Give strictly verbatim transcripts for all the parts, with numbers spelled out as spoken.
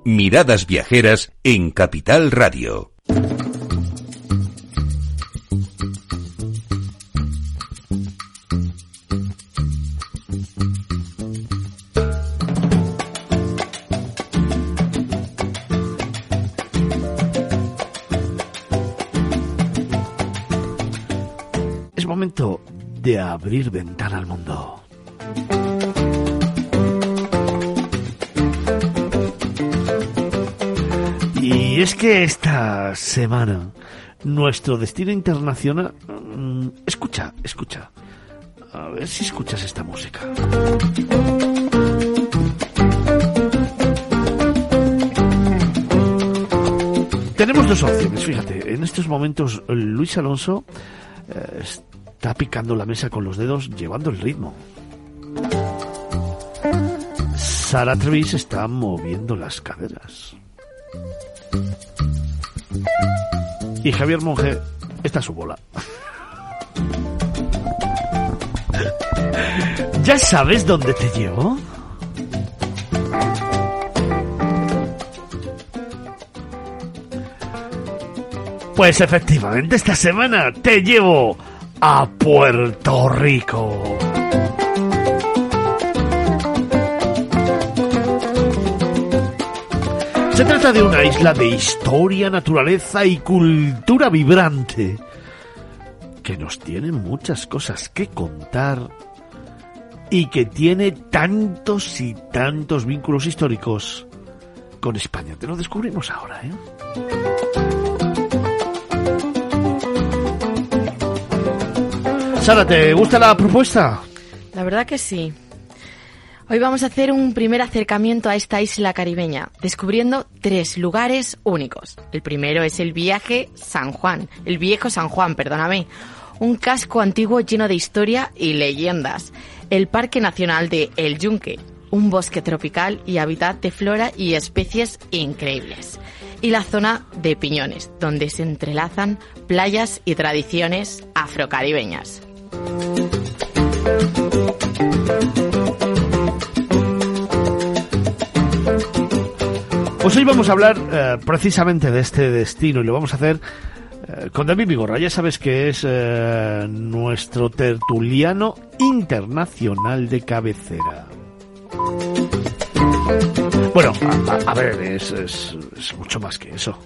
Miradas Viajeras en Capital Radio. Es momento de abrir ventana al mundo. Y es que esta semana nuestro destino internacional... Escucha, escucha. A ver si escuchas esta música. Tenemos dos opciones, fíjate. En estos momentos Luis Alonso eh, está picando la mesa con los dedos, llevando el ritmo. Sara Trevis está moviendo las caderas. Y Javier Monge está a su bola. ¿Ya sabes dónde te llevo? Pues efectivamente, esta semana te llevo a Puerto Rico. Se trata de una isla de historia, naturaleza y cultura vibrante, que nos tiene muchas cosas que contar y que tiene tantos y tantos vínculos históricos con España. Te lo descubrimos ahora, ¿eh? Sara, ¿te gusta la propuesta? La verdad que sí. Hoy vamos a hacer un primer acercamiento a esta isla caribeña, descubriendo tres lugares únicos. El primero es el viaje San Juan, el viejo San Juan, perdóname, un casco antiguo lleno de historia y leyendas. El Parque Nacional de El Yunque, un bosque tropical y hábitat de flora y especies increíbles. Y la zona de Piñones, donde se entrelazan playas y tradiciones afrocaribeñas. Pues hoy vamos a hablar eh, precisamente de este destino y lo vamos a hacer eh, con David Vigorra. Ya sabes que es eh, nuestro tertuliano internacional de cabecera. Bueno, a, a, a ver, es, es, es mucho más que eso.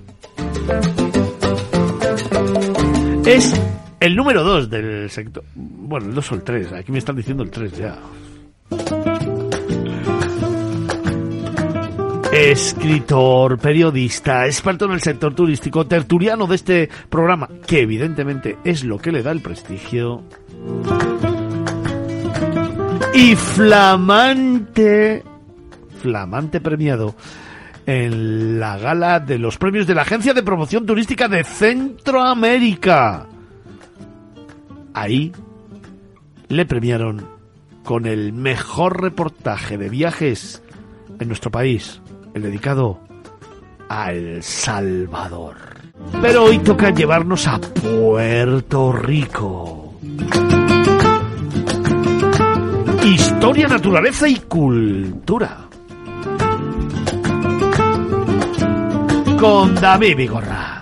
Es el número dos del sector. Bueno, el dos o el tres. Aquí me están diciendo el tres ya. Escritor, periodista, experto en el sector turístico, tertuliano de este programa, que evidentemente es lo que le da el prestigio. Y flamante, flamante premiado en la gala de los premios de la Agencia de Promoción Turística de Centroamérica. Ahí le premiaron con el mejor reportaje de viajes en nuestro país, el dedicado a El Salvador. Pero hoy toca llevarnos a Puerto Rico. Historia, naturaleza y cultura. Con David Vigorra.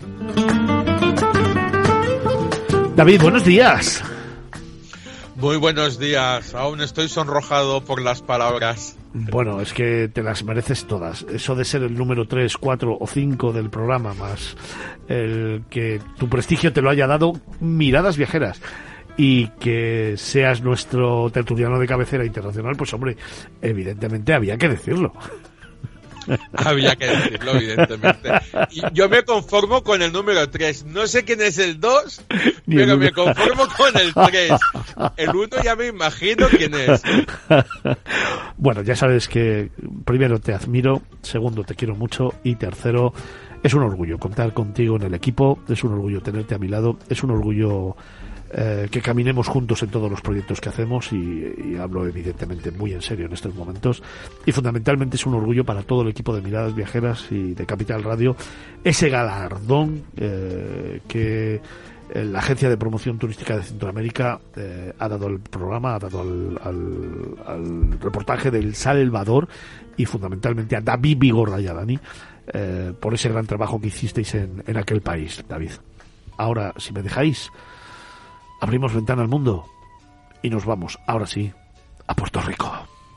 David, buenos días. Muy buenos días. Aún estoy sonrojado por las palabras. Bueno, es que te las mereces todas. Eso de ser el número tres, cuatro o cinco del programa, más el que tu prestigio te lo haya dado Miradas Viajeras y que seas nuestro tertuliano de cabecera internacional, pues hombre, evidentemente había que decirlo. Había que decirlo, evidentemente. Y yo me conformo con el número tres. No sé quién es el dos, pero el me conformo con el tres. El uno ya me imagino quién es. Bueno, ya sabes que primero te admiro, segundo te quiero mucho y tercero es un orgullo contar contigo en el equipo, es un orgullo tenerte a mi lado, es un orgullo eh, que caminemos juntos en todos los proyectos que hacemos y, y hablo evidentemente muy en serio en estos momentos y fundamentalmente es un orgullo para todo el equipo de Miradas Viajeras y de Capital Radio ese galardón eh, que eh, la Agencia de Promoción Turística de Centroamérica eh, ha dado el programa, ha dado al, al, al reportaje del Salvador y fundamentalmente a David Vigorra y a Dani eh, por ese gran trabajo que hicisteis en, en aquel país, David. Ahora, si me dejáis, abrimos ventana al mundo y nos vamos, ahora sí, a Puerto Rico.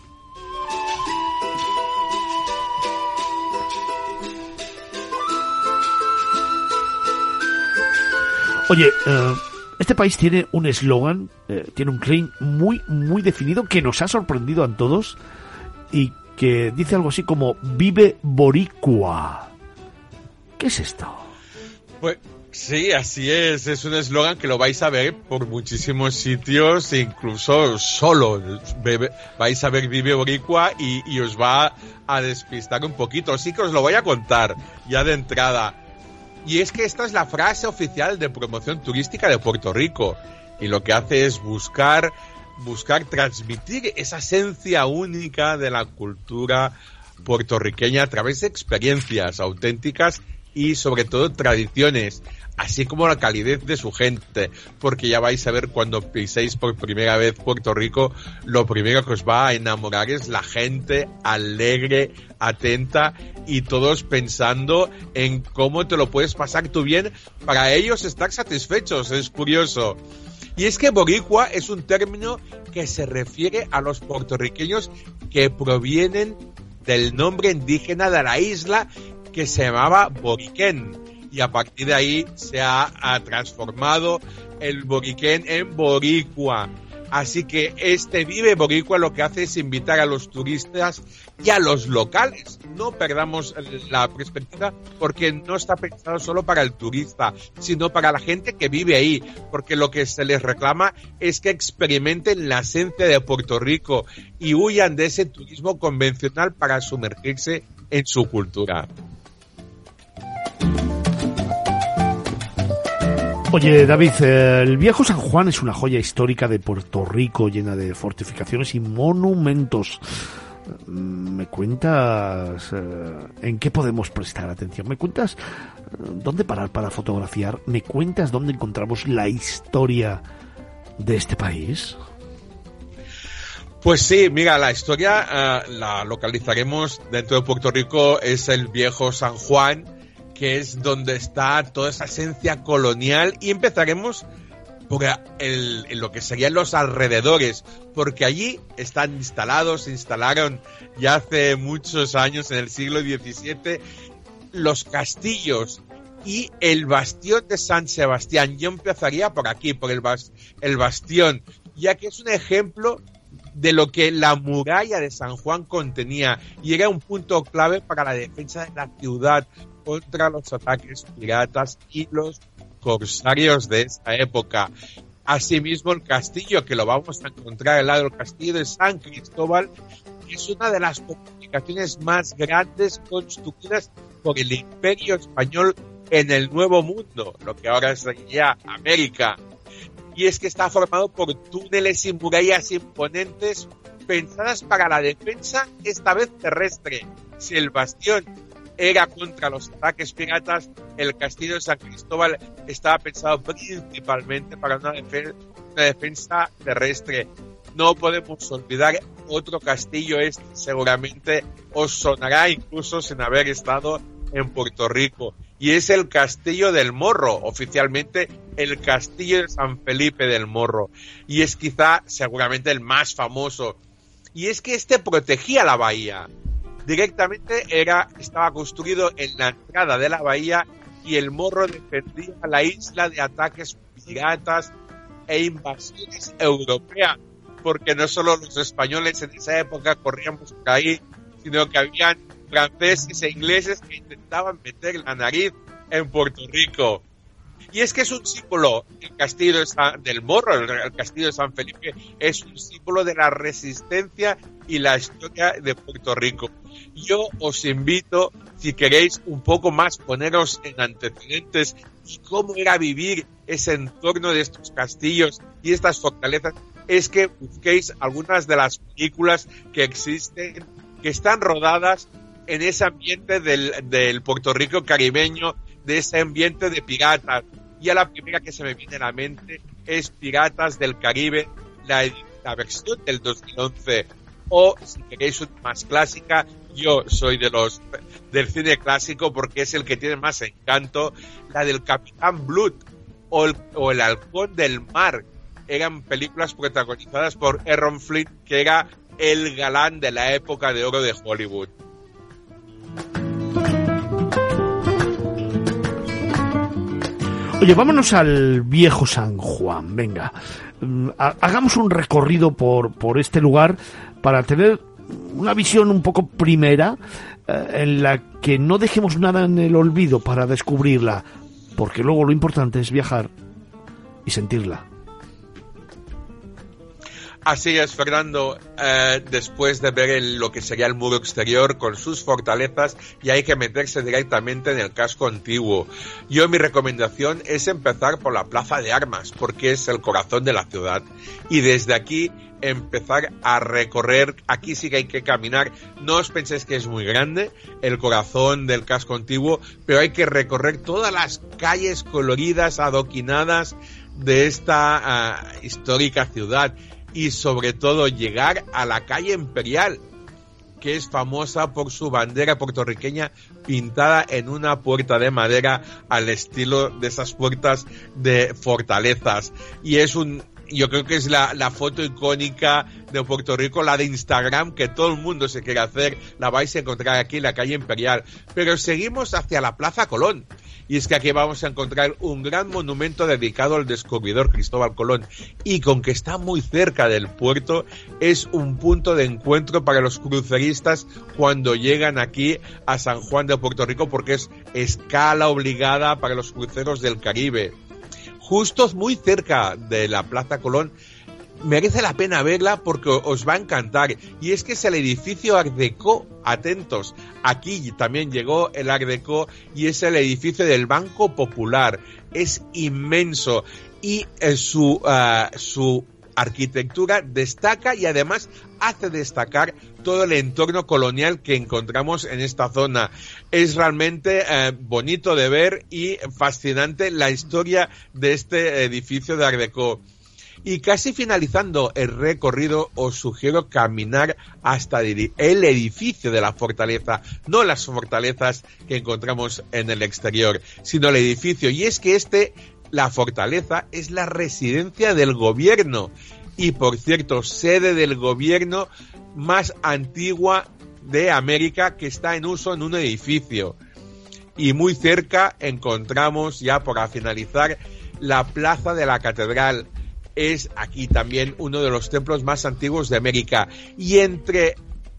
Oye, uh, este país tiene un eslogan, eh, tiene un claim muy, muy definido que nos ha sorprendido a todos y que dice algo así como Vive Boricua. ¿Qué es esto? Pues sí, así es. Es un eslogan que lo vais a ver por muchísimos sitios, incluso solo vais a ver Vive Boricua y, y os va a despistar un poquito. Así que os lo voy a contar ya de entrada. Y es que esta es la frase oficial de promoción turística de Puerto Rico. Y lo que hace es buscar, buscar transmitir esa esencia única de la cultura puertorriqueña a través de experiencias auténticas y sobre todo tradiciones, así como la calidez de su gente, porque ya vais a ver cuando piséis por primera vez Puerto Rico, lo primero que os va a enamorar es la gente alegre, atenta y todos pensando en cómo te lo puedes pasar tú bien para ellos estar satisfechos. Es curioso. Y es que boricua es un término que se refiere a los puertorriqueños que provienen del nombre indígena de la isla que se llamaba Boriquén, y a partir de ahí se ha, ha transformado el Boriquén en boricua. Así que este Vive Boricua lo que hace es invitar a los turistas y a los locales. No perdamos la perspectiva, porque no está pensado solo para el turista, sino para la gente que vive ahí, porque lo que se les reclama es que experimenten la esencia de Puerto Rico y huyan de ese turismo convencional para sumergirse en su cultura. Oye, David, eh, el Viejo San Juan es una joya histórica de Puerto Rico llena de fortificaciones y monumentos. ¿Me cuentas eh, en qué podemos prestar atención? ¿Me cuentas eh, dónde parar para fotografiar? ¿Me cuentas dónde encontramos la historia de este país? Pues sí, mira, la historia uh, la localizaremos dentro de Puerto Rico, es el Viejo San Juan, que es donde está toda esa esencia colonial, y empezaremos por el, en lo que serían los alrededores, porque allí están instalados, se instalaron ya hace muchos años, en el siglo diecisiete, los castillos y el bastión de San Sebastián. Yo empezaría por aquí, por el, bas, el bastión, ya que es un ejemplo de lo que la muralla de San Juan contenía, y era un punto clave para la defensa de la ciudad contra los ataques piratas y los corsarios de esa época. Asimismo, el castillo, que lo vamos a encontrar al lado del castillo de San Cristóbal, es una de las fortificaciones más grandes construidas por el Imperio Español en el Nuevo Mundo, lo que ahora sería América. Y es que está formado por túneles y murallas imponentes pensadas para la defensa, esta vez terrestre. Si el bastión era contra los ataques piratas, el castillo de San Cristóbal estaba pensado principalmente para una, defen- una defensa terrestre. No podemos olvidar otro castillo, este seguramente os sonará incluso sin haber estado en Puerto Rico, y es el Castillo del Morro, oficialmente el Castillo de San Felipe del Morro, y es quizá seguramente el más famoso. Y es que este protegía la bahía. Directamente era, estaba construido en la entrada de la bahía, y el Morro defendía a la isla de ataques piratas e invasiones europeas, porque no solo los españoles en esa época corríamos por ahí, sino que habían franceses e ingleses que intentaban meter la nariz en Puerto Rico. Y es que es un símbolo, el castillo de San, del Morro, el, el castillo de San Felipe, es un símbolo de la resistencia y la historia de Puerto Rico. Yo os invito, si queréis un poco más poneros en antecedentes y cómo era vivir ese entorno de estos castillos y estas fortalezas, es que busquéis algunas de las películas que existen, que están rodadas en ese ambiente del, del Puerto Rico caribeño, de ese ambiente de piratas. Y a la primera que se me viene a la mente es Piratas del Caribe, la, la versión del dos mil once, o si queréis una más clásica, yo soy de los del cine clásico porque es el que tiene más encanto, la del Capitán Blood o el, o el Halcón del Mar. Eran películas protagonizadas por Aaron Flint, que era el galán de la época de oro de Hollywood. Oye, vámonos al viejo San Juan, venga. Hagamos un recorrido por, por este lugar para tener una visión un poco primera, eh, en la que no dejemos nada en el olvido para descubrirla, porque luego lo importante es viajar y sentirla. Así es, Fernando, eh, después de ver el, lo que sería el muro exterior con sus fortalezas, y hay que meterse directamente en el casco antiguo. Yo mi recomendación es empezar por la Plaza de Armas, porque es el corazón de la ciudad, y desde aquí empezar a recorrer. Aquí sí que hay que caminar, no os penséis que es muy grande el corazón del casco antiguo, pero hay que recorrer todas las calles coloridas, adoquinadas de esta uh, histórica ciudad. Y sobre todo llegar a la calle Imperial, que es famosa por su bandera puertorriqueña pintada en una puerta de madera al estilo de esas puertas de fortalezas. Y es un, yo creo que es la, la foto icónica de Puerto Rico, la de Instagram, que todo el mundo se quiere hacer. La vais a encontrar aquí en la calle Imperial. Pero seguimos hacia la Plaza Colón. Y es que aquí vamos a encontrar un gran monumento dedicado al descubridor Cristóbal Colón. Y con que está muy cerca del puerto, es un punto de encuentro para los cruceristas cuando llegan aquí a San Juan de Puerto Rico, porque es escala obligada para los cruceros del Caribe. Justo muy cerca de la Plaza Colón, merece la pena verla porque os va a encantar. Y es que es el edificio Art Deco. Atentos, aquí también llegó el Art Deco, y es el edificio del Banco Popular. Es inmenso y eh, su, uh, su arquitectura destaca, y además hace destacar todo el entorno colonial que encontramos en esta zona. Es realmente eh, bonito de ver y fascinante la historia de este edificio de Art Deco. Y casi finalizando el recorrido, os sugiero caminar hasta el edificio de la fortaleza, no las fortalezas que encontramos en el exterior, sino el edificio. Y es que este, la fortaleza, es la residencia del gobierno, y por cierto, sede del gobierno más antigua de América, que está en uso en un edificio. Y muy cerca encontramos, ya para finalizar, la Plaza de la Catedral. Es aquí también uno de los templos más antiguos de América. Y entre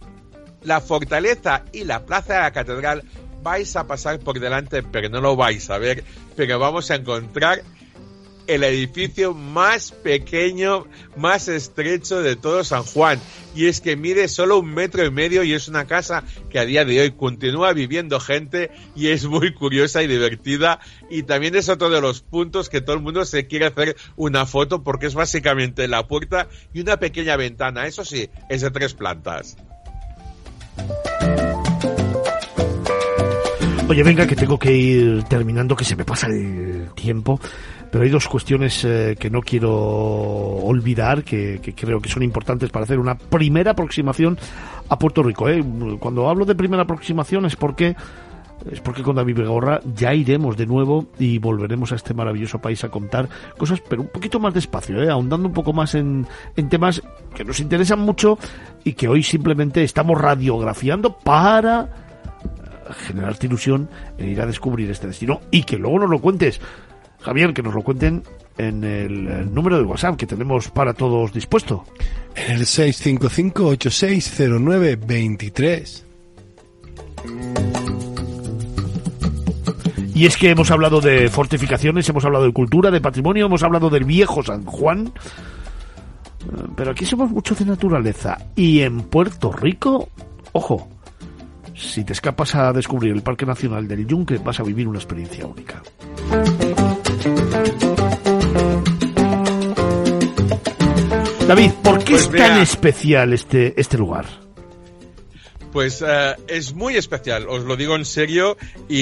la fortaleza y la Plaza de la Catedral vais a pasar por delante, pero no lo vais a ver, pero vamos a encontrar el edificio más pequeño, más estrecho de todo San Juan. Y es que mide solo un metro y medio, y es una casa que a día de hoy continúa viviendo gente, y es muy curiosa y divertida. Y también es otro de los puntos que todo el mundo se quiere hacer una foto, porque es básicamente la puerta y una pequeña ventana. Eso sí, es de tres plantas. Oye, venga, que tengo que ir terminando, que se me pasa el tiempo. Pero hay dos cuestiones eh, que no quiero olvidar, que, que creo que son importantes para hacer una primera aproximación a Puerto Rico. ¿eh? Cuando hablo de primera aproximación es porque es porque con David Vigorra ya iremos de nuevo y volveremos a este maravilloso país a contar cosas, pero un poquito más despacio, ¿eh? ahondando un poco más en, en temas que nos interesan mucho y que hoy simplemente estamos radiografiando para generarte ilusión en ir a descubrir este destino, y que luego nos lo cuentes, Javier, que nos lo cuenten en el, el número de WhatsApp que tenemos para todos dispuesto. En el seis cinco cinco, ocho seis cero nueve, dos tres. Y es que hemos hablado de fortificaciones, hemos hablado de cultura, de patrimonio, hemos hablado del viejo San Juan, pero aquí somos mucho de naturaleza. Y en Puerto Rico, ojo, si te escapas a descubrir el Parque Nacional del Yunque, vas a vivir una experiencia única. David, ¿por qué pues es mira, tan especial este, este lugar? Pues uh, es muy especial, os lo digo en serio,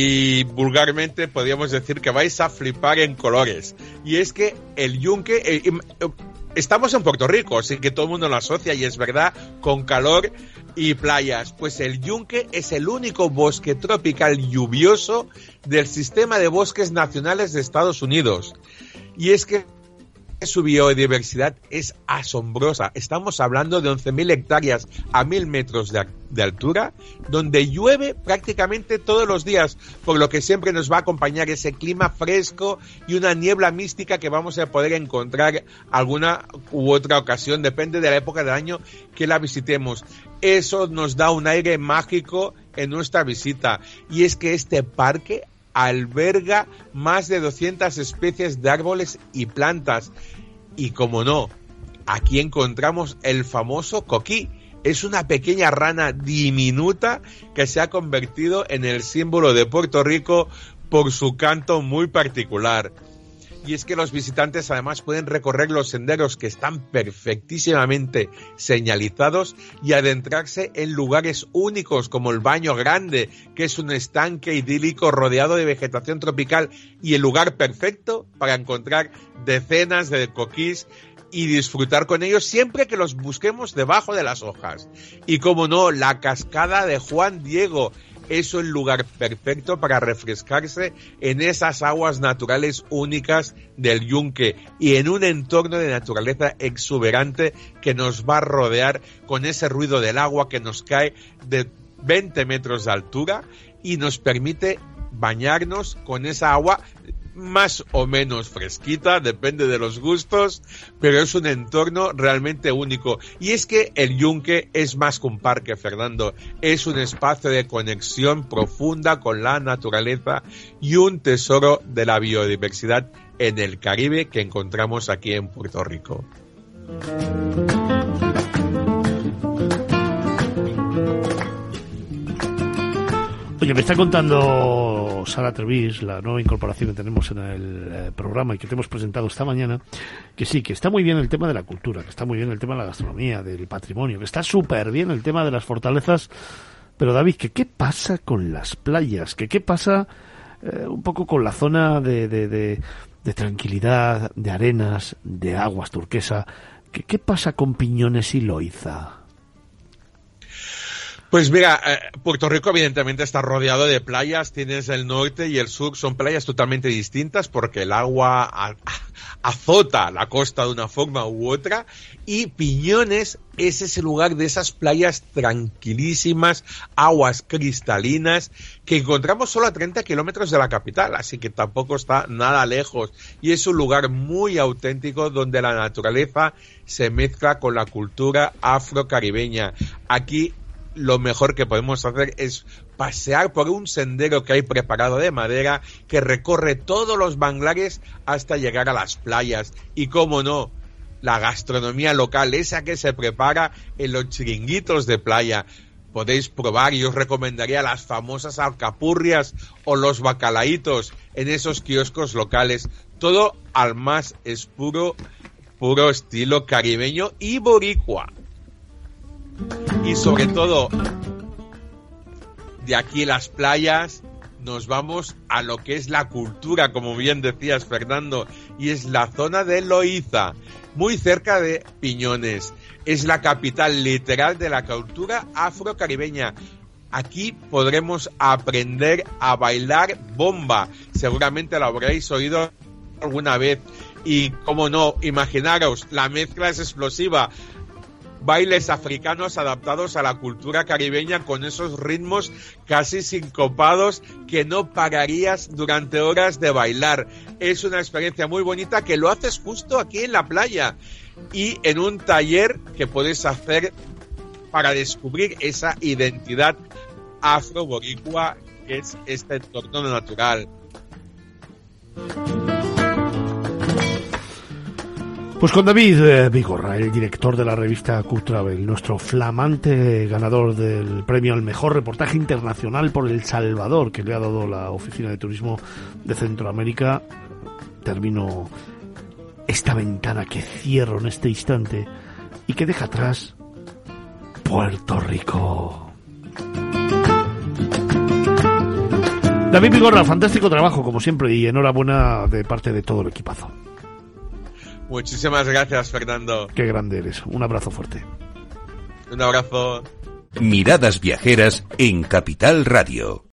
y vulgarmente podríamos decir que vais a flipar en colores. Y es que el yunque... Eh, eh, estamos en Puerto Rico, así que todo el mundo lo asocia, y es verdad, con calor y playas. Pues el yunque es el único bosque tropical lluvioso del sistema de bosques nacionales de Estados Unidos. Y es que su biodiversidad es asombrosa. Estamos hablando de once mil hectáreas a mil metros de, de altura, donde llueve prácticamente todos los días, por lo que siempre nos va a acompañar ese clima fresco y una niebla mística que vamos a poder encontrar alguna u otra ocasión, depende de la época del año que la visitemos. Eso nos da un aire mágico en nuestra visita, y es que este parque alberga más de doscientas especies de árboles y plantas. Y como no, aquí encontramos el famoso coquí. Es una pequeña rana diminuta que se ha convertido en el símbolo de Puerto Rico por su canto muy particular. Y es que los visitantes además pueden recorrer los senderos que están perfectísimamente señalizados y adentrarse en lugares únicos como el Baño Grande, que es un estanque idílico rodeado de vegetación tropical y el lugar perfecto para encontrar decenas de coquís y disfrutar con ellos siempre que los busquemos debajo de las hojas. Y como no, la cascada de Juan Diego es un lugar perfecto para refrescarse en esas aguas naturales únicas del yunque y en un entorno de naturaleza exuberante que nos va a rodear con ese ruido del agua que nos cae de veinte metros de altura y nos permite bañarnos con esa agua más o menos fresquita, depende de los gustos, pero es un entorno realmente único. Y es que el yunque es más que un parque, Fernando, es un espacio de conexión profunda con la naturaleza y un tesoro de la biodiversidad en el Caribe que encontramos aquí en Puerto Rico. Oye, me está contando Sara Trevis, la nueva incorporación que tenemos en el eh, programa y que te hemos presentado esta mañana, que sí, que está muy bien el tema de la cultura, que está muy bien el tema de la gastronomía, del patrimonio, que está súper bien el tema de las fortalezas, pero David, ¿que qué pasa con las playas? ¿Que qué pasa eh, un poco con la zona de, de, de, de tranquilidad, de arenas, de aguas turquesa? ¿Que qué pasa con Piñones y Loíza? Pues mira, eh, Puerto Rico evidentemente está rodeado de playas, tienes el norte y el sur, son playas totalmente distintas porque el agua a, a, azota la costa de una forma u otra, y Piñones es ese lugar de esas playas tranquilísimas, aguas cristalinas, que encontramos solo a treinta kilómetros de la capital, así que tampoco está nada lejos, y es un lugar muy auténtico donde la naturaleza se mezcla con la cultura afrocaribeña. Aquí lo mejor que podemos hacer es pasear por un sendero que hay preparado de madera que recorre todos los manglares hasta llegar a las playas. Y cómo no, la gastronomía local, esa que se prepara en los chiringuitos de playa. Podéis probar, y os recomendaría las famosas alcapurrias o los bacalaitos en esos kioscos locales. Todo al más es puro, puro estilo caribeño y boricua. Y sobre todo, de aquí las playas, nos vamos a lo que es la cultura, como bien decías, Fernando, y es la zona de Loíza, muy cerca de Piñones. Es la capital literal de la cultura afrocaribeña. Aquí podremos aprender a bailar bomba. Seguramente lo habréis oído alguna vez. Y, como no, imaginaros, la mezcla es explosiva. Bailes africanos adaptados a la cultura caribeña con esos ritmos casi sincopados que no pararías durante horas de bailar. Es una experiencia muy bonita que lo haces justo aquí en la playa y en un taller que puedes hacer para descubrir esa identidad afro-boricua que es este entorno natural. Pues con David eh, Vigorra, el director de la revista Q-Travel, nuestro flamante ganador del premio al mejor reportaje internacional por El Salvador, que le ha dado la Oficina de Turismo de Centroamérica, termino esta ventana que cierro en este instante y que deja atrás Puerto Rico. David Vigorra, fantástico trabajo, como siempre, y enhorabuena de parte de todo el equipazo. Muchísimas gracias, Fernando. Qué grande eres. Un abrazo fuerte. Un abrazo. Miradas Viajeras en Capital Radio.